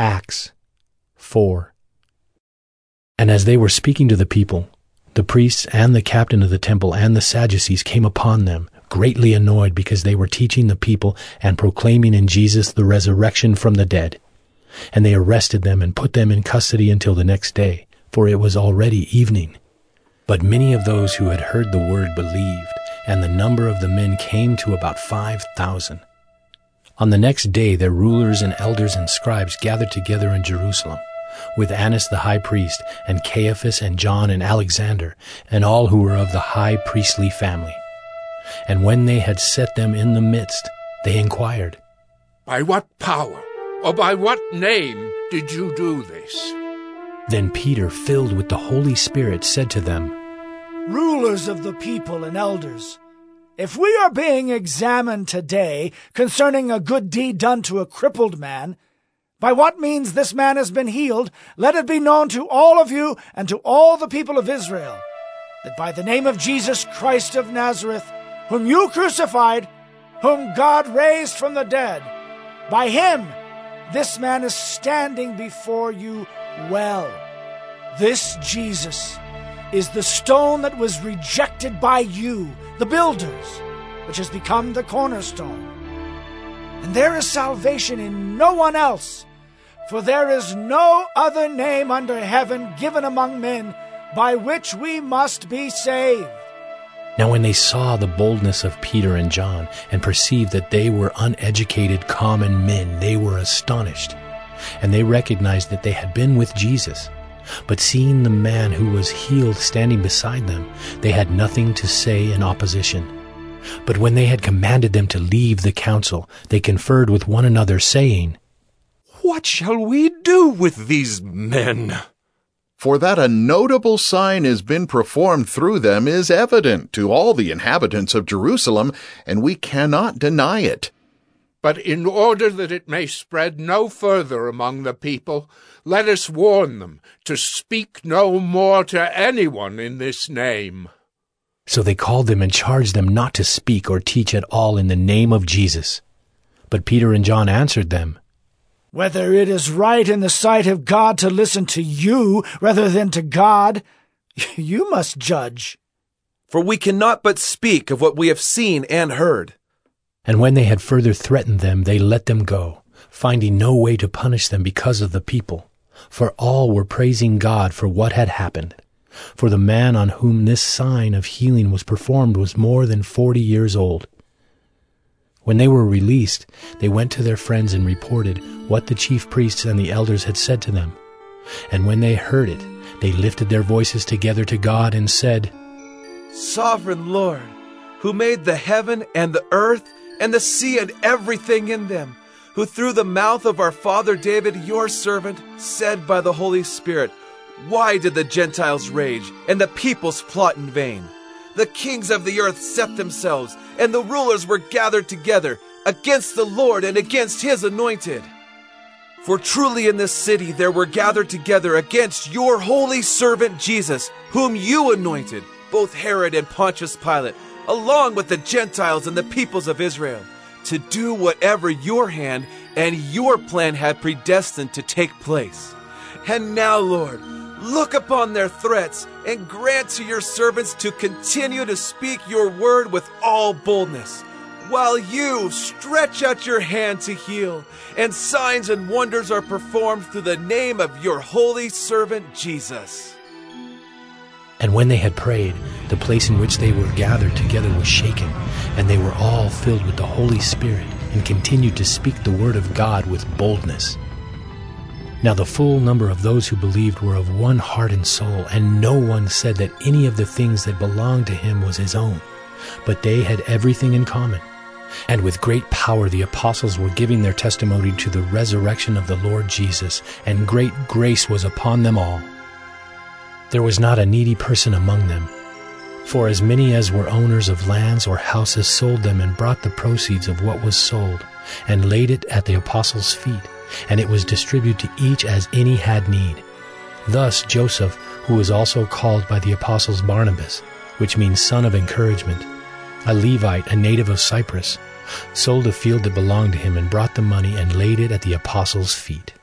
Acts 4. And as they were speaking to the people, the priests and the captain of the temple and the Sadducees came upon them, greatly annoyed because they were teaching the people and proclaiming in Jesus the resurrection from the dead. And they arrested them and put them in custody until the next day, for it was already evening. But many of those who had heard the word believed, and the number of the men came to about 5,000. On the next day their rulers and elders and scribes gathered together in Jerusalem, with Annas the high priest, and Caiaphas and John and Alexander, and all who were of the high priestly family. And when they had set them in the midst, they inquired, "By what power, or by what name did you do this?" Then Peter, filled with the Holy Spirit, said to them, "Rulers of the people and elders, if we are being examined today concerning a good deed done to a crippled man, by what means this man has been healed, let it be known to all of you and to all the people of Israel, that by the name of Jesus Christ of Nazareth, whom you crucified, whom God raised from the dead, by him this man is standing before you well. This Jesus is the stone that was rejected by you, the builders, which has become the cornerstone. And there is salvation in no one else, for there is no other name under heaven given among men by which we must be saved." Now when they saw the boldness of Peter and John, and perceived that they were uneducated common men, they were astonished. And they recognized that they had been with Jesus. But seeing the man who was healed standing beside them, they had nothing to say in opposition. But when they had commanded them to leave the council, they conferred with one another, saying, "What shall we do with these men?" For that a notable sign has been performed through them is evident to all the inhabitants of Jerusalem, and we cannot deny it. But in order that it may spread no further among the people, let us warn them to speak no more to anyone in this name." So they called them and charged them not to speak or teach at all in the name of Jesus. But Peter and John answered them, "Whether it is right in the sight of God to listen to you rather than to God, you must judge. For we cannot but speak of what we have seen and heard." And when they had further threatened them, they let them go, finding no way to punish them because of the people. For all were praising God for what had happened. For the man on whom this sign of healing was performed was more than 40 years old. When they were released, they went to their friends and reported what the chief priests and the elders had said to them. And when they heard it, they lifted their voices together to God and said, "Sovereign Lord, who made the heaven and the earth and the sea and everything in them, who through the mouth of our father David, your servant, said by the Holy Spirit, why did the Gentiles rage and the peoples plot in vain? The kings of the earth set themselves, and the rulers were gathered together against the Lord and against his anointed. For truly in this city there were gathered together against your holy servant Jesus, whom you anointed, both Herod and Pontius Pilate, along with the Gentiles and the peoples of Israel, to do whatever your hand and your plan had predestined to take place. And now, Lord, look upon their threats and grant to your servants to continue to speak your word with all boldness, while you stretch out your hand to heal, and signs and wonders are performed through the name of your holy servant Jesus." And when they had prayed, the place in which they were gathered together was shaken, and they were all filled with the Holy Spirit, and continued to speak the word of God with boldness. Now the full number of those who believed were of one heart and soul, and no one said that any of the things that belonged to him was his own, but they had everything in common. And with great power the apostles were giving their testimony to the resurrection of the Lord Jesus, and great grace was upon them all. There was not a needy person among them, for as many as were owners of lands or houses sold them and brought the proceeds of what was sold, and laid it at the apostles' feet, and it was distributed to each as any had need. Thus Joseph, who was also called by the apostles Barnabas, which means son of encouragement, a Levite, a native of Cyprus, sold a field that belonged to him and brought the money and laid it at the apostles' feet.